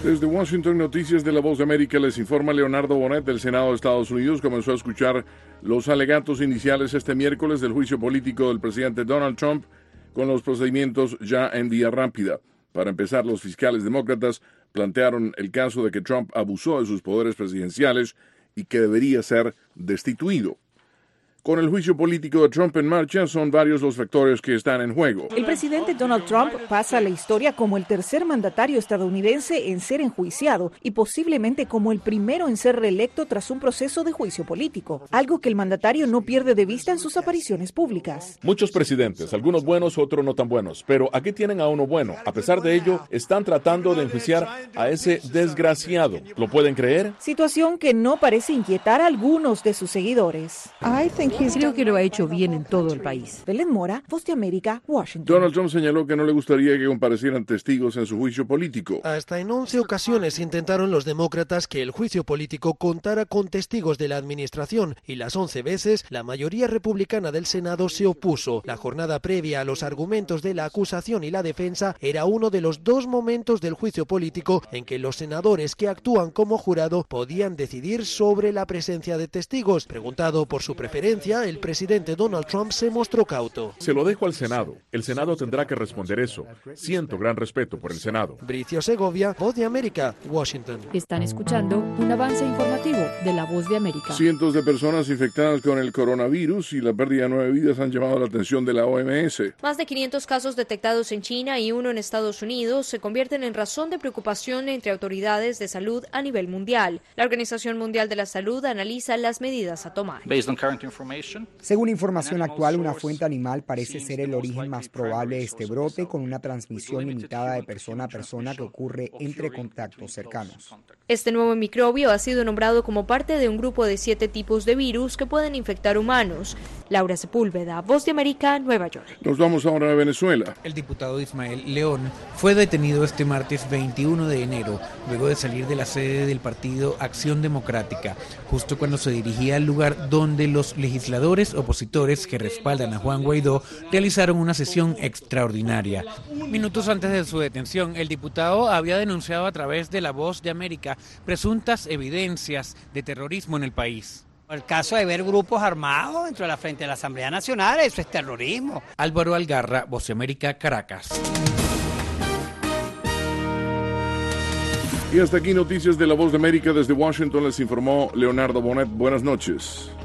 Desde Washington, Noticias de la Voz de América, les informa Leonardo Bonet del Senado de Estados Unidos. Comenzó a escuchar los alegatos iniciales este miércoles del juicio político del presidente Donald Trump, con los procedimientos ya en vía rápida. Para empezar, los fiscales demócratas plantearon el caso de que Trump abusó de sus poderes presidenciales y que debería ser destituido. Con el juicio político de Trump en marcha, son varios los factores que están en juego. El presidente Donald Trump pasa a la historia como el tercer mandatario estadounidense en ser enjuiciado y posiblemente como el primero en ser reelecto tras un proceso de juicio político, algo que el mandatario no pierde de vista en sus apariciones públicas. Muchos presidentes, algunos buenos, otros no tan buenos, pero aquí tienen a uno bueno. A pesar de ello, están tratando de enjuiciar a ese desgraciado. ¿Lo pueden creer? Situación que no parece inquietar a algunos de sus seguidores. Creo que lo ha hecho bien en todo el país. Belén Mora, Voz de América, Washington. Donald Trump señaló que no le gustaría que comparecieran testigos en su juicio político. Hasta en 11 ocasiones intentaron los demócratas que el juicio político contara con testigos de la administración y las 11 veces la mayoría republicana del Senado se opuso. La jornada previa a los argumentos de la acusación y la defensa era uno de los dos momentos del juicio político en que los senadores que actúan como jurado podían decidir sobre la presencia de testigos. Preguntado por su preferencia, el presidente Donald Trump se mostró cauto. Se lo dejo al Senado. El Senado tendrá que responder eso. Siento gran respeto por el Senado. Bricio Segovia, Voz de América, Washington. Están escuchando un avance informativo de la Voz de América. Cientos de personas infectadas con el coronavirus y la pérdida de 9 vidas han llamado la atención de la OMS. Más de 500 casos detectados en China y uno en Estados Unidos se convierten en razón de preocupación entre autoridades de salud a nivel mundial. La Organización Mundial de la Salud analiza las medidas a tomar. Según información actual, una fuente animal parece ser el origen más probable de este brote, con una transmisión limitada de persona a persona que ocurre entre contactos cercanos. Este nuevo microbio ha sido nombrado como parte de un grupo de 7 tipos de virus que pueden infectar humanos. Laura Sepúlveda, Voz de América, Nueva York. Nos vamos ahora a Venezuela. El diputado Ismael León fue detenido este martes 21 de enero, luego de salir de la sede del partido Acción Democrática, justo cuando se dirigía al lugar donde los legisladores opositores que respaldan a Juan Guaidó realizaron una sesión extraordinaria. Minutos antes de su detención, el diputado había denunciado a través de La Voz de América presuntas evidencias de terrorismo en el país. El caso de ver grupos armados dentro de la frente de la Asamblea Nacional, eso es terrorismo. Álvaro Algarra, Voz de América, Caracas. Y hasta aquí Noticias de la Voz de América. Desde Washington les informó Leonardo Bonet. Buenas noches.